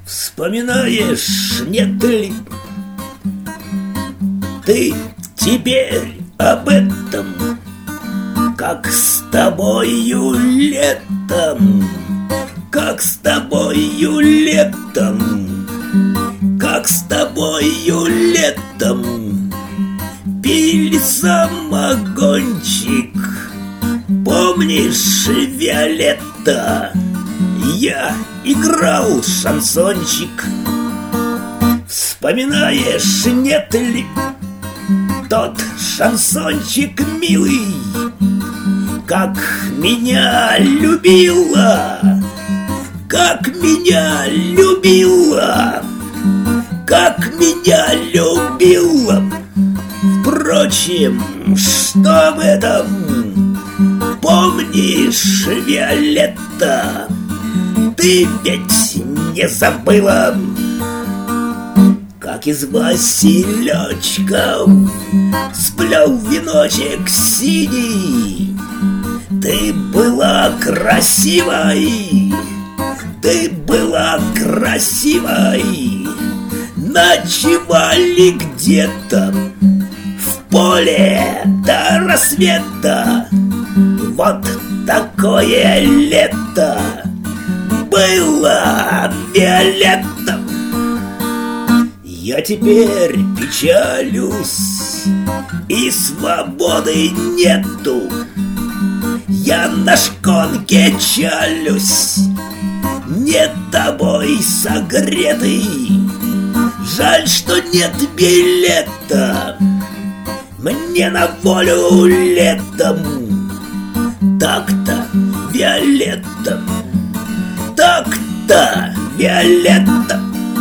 Вспоминаешь, нет ли ты теперь об этом, как с тобою летом, как с тобою летом, как с тобою летом пили самогончик? Помнишь, Виолетта, я играл шансончик? Вспоминаешь, нет ли тот шансончик милый, как меня любила, как меня любила, как меня любила? Впрочем, что в этом? Помнишь, Виолетта, ты ведь не забыла, как из василечков сплел веночек синий? Ты была красивой, ты была красивой. Ночевали где-то в поле до рассвета. Вот такое лето было, Виолетта. Я теперь печалюсь, и свободы нету. Я на шконке чалюсь, не тобой согретый. Жаль, что нет билета мне на волю летом. Так-то, Виолетта, так-то, Виолетта.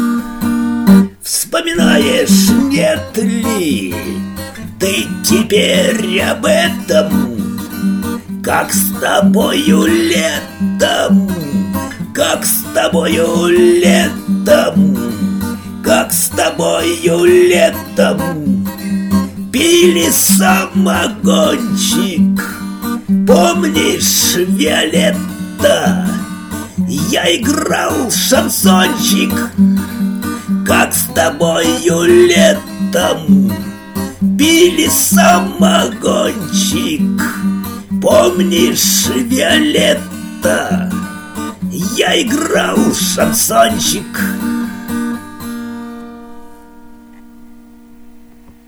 Вспоминаешь, нет ли ты теперь об этом, как с тобою летом, как с тобою летом, как с тобою летом пили самогончик? Помнишь, Виолетта, я играл шансончик, как с тобою летом пили самогончик? Помнишь, Виолетта, я играл шансончик,